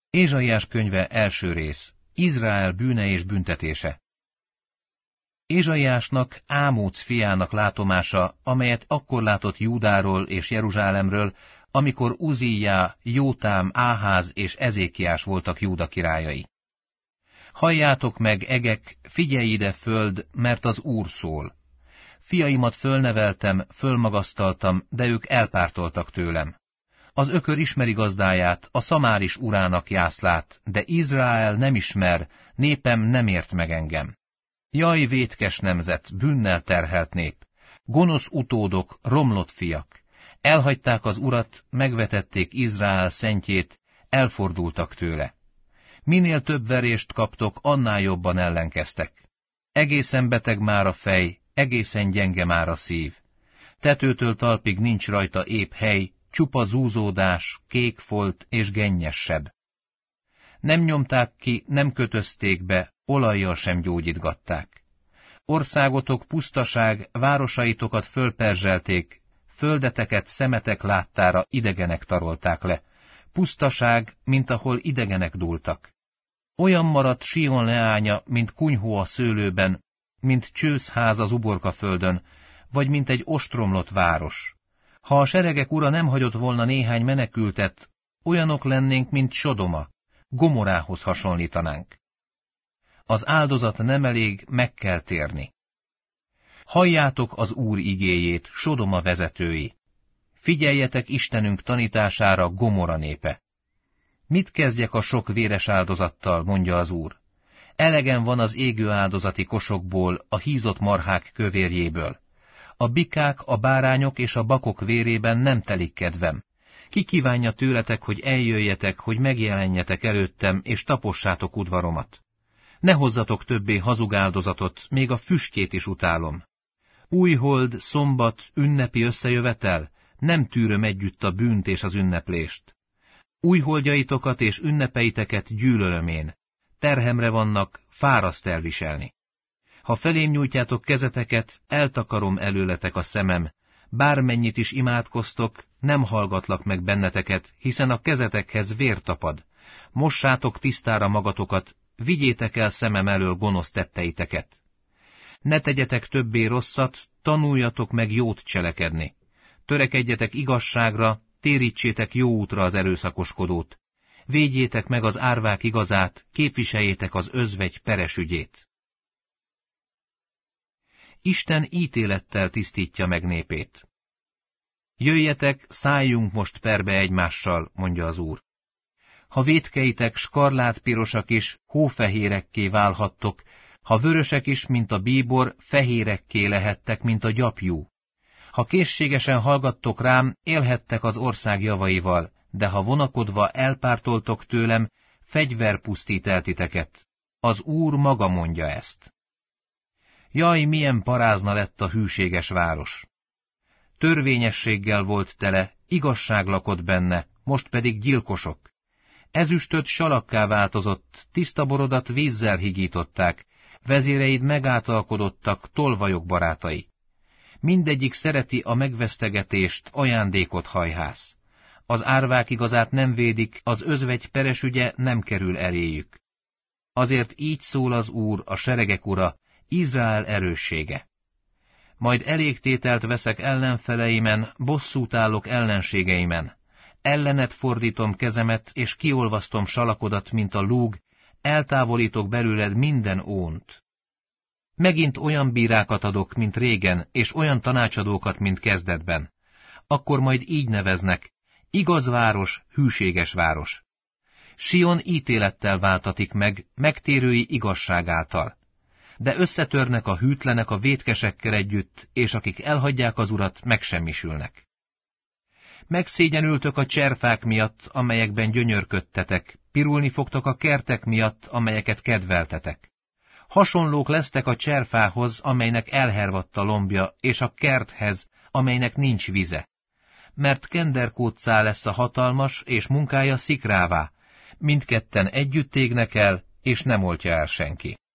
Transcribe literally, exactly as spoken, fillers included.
Ézsaiás könyve első rész. Izrael bűne és büntetése. Ézsaiásnak, Ámóc fiának látomása, amelyet akkor látott Júdáról és Jeruzsálemről, amikor Uzziá, Jótám, Áház és Ezékiás voltak Júda királyai. Halljátok meg, egek, figyelj ide, föld, mert az Úr szól. Fiaimat fölneveltem, fölmagasztaltam, de ők elpártoltak tőlem. Az ökör ismeri gazdáját, a szamár is urának jászlát, de Izrael nem ismer, népem nem ért meg engem. Jaj, vétkes nemzet, bűnnel terhelt nép, gonosz utódok, romlott fiak. Elhagyták az Urat, megvetették Izrael szentjét, elfordultak tőle. Minél több verést kaptok, annál jobban ellenkeztek. Egészen beteg már a fej, egészen gyenge már a szív. Tetőtől talpig nincs rajta épp hely, csupa zúzódás, kék folt és gennyessebb. Nem nyomták ki, nem kötözték be, olajjal sem gyógyítgatták. Országotok pusztaság, városaitokat fölperzselték, földeteket szemetek láttára idegenek tarolták le. Pusztaság, mint ahol idegenek dúltak. Olyan maradt Sion leánya, mint kunyhó a szőlőben, mint csőszház az uborkaföldön, vagy mint egy ostromlott város. Ha a seregek ura nem hagyott volna néhány menekültet, olyanok lennénk, mint Sodoma, Gomorához hasonlítanánk. Az áldozat nem elég, meg kell térni. Halljátok az Úr igéjét, Sodoma vezetői. Figyeljetek Istenünk tanítására, Gomora népe. Mit kezdjek a sok véres áldozattal, mondja az Úr. Elegen van az égő áldozati kosokból, a hízott marhák kövérjéből. A bikák, a bárányok és a bakok vérében nem telik kedvem. Ki kívánja tőletek, hogy eljöjjetek, hogy megjelenjetek előttem, és tapossátok udvaromat. Ne hozzatok többé hazug áldozatot, még a füstjét is utálom. Újhold, szombat, ünnepi összejövetel, nem tűröm együtt a bűnt és az ünneplést. Újholdjaitokat és ünnepeiteket gyűlölöm én. Terhemre vannak, fáraszt elviselni. Ha felém nyújtjátok kezeteket, eltakarom előletek a szemem, bármennyit is imádkoztok, nem hallgatlak meg benneteket, hiszen a kezetekhez vér tapad. Mossátok tisztára magatokat, vigyétek el szemem elől gonosz tetteiteket. Ne tegyetek többé rosszat, tanuljatok meg jót cselekedni. Törekedjetek igazságra, térítsétek jó útra az erőszakoskodót. Védjétek meg az árvák igazát, képviseljétek az özvegy peres ügyét. Isten ítélettel tisztítja meg népét. Jöjjetek, szálljunk most perbe egymással, mondja az Úr. Ha vétkeitek skarlátpirosak is, hófehérekké válhattok, ha vörösek is, mint a bíbor, fehérekké lehettek, mint a gyapjú. Ha készségesen hallgattok rám, élhettek az ország javaival, de ha vonakodva elpártoltok tőlem, fegyver pusztít el titeket. Az Úr maga mondja ezt. Jaj, milyen parázna lett a hűséges város! Törvényességgel volt tele, igazság lakott benne, most pedig gyilkosok. Ezüstöd salakká változott, tiszta borodat vízzel higították, vezéreid megáltalkodottak, tolvajok barátai. Mindegyik szereti a megvesztegetést, ajándékot hajhász. Az árvák igazát nem védik, az özvegy peres ügye nem kerül eléjük. Azért így szól az Úr, a seregek ura, Izrael erőssége. Majd elégtételt veszek ellenfeleimen, bosszút állok ellenségeimen. Ellened fordítom kezemet, és kiolvasztom salakodat, mint a lúg, eltávolítok belőled minden ónt. Megint olyan bírákat adok, mint régen, és olyan tanácsadókat, mint kezdetben. Akkor majd így neveznek, igaz város, hűséges város. Sion ítélettel váltatik meg, megtérői igazság által. De összetörnek a hűtlenek a vétkesekkel együtt, és akik elhagyják az Urat, megsemmisülnek. Megszégyenültök a cserfák miatt, amelyekben gyönyörködtetek, pirulni fogtok a kertek miatt, amelyeket kedveltetek. Hasonlók lesztek a cserfához, amelynek elhervadt a lombja, és a kerthez, amelynek nincs vize. Mert kenderkóccá lesz a hatalmas, és munkája szikrává, mindketten együtt égnek el, és nem oltja el senki.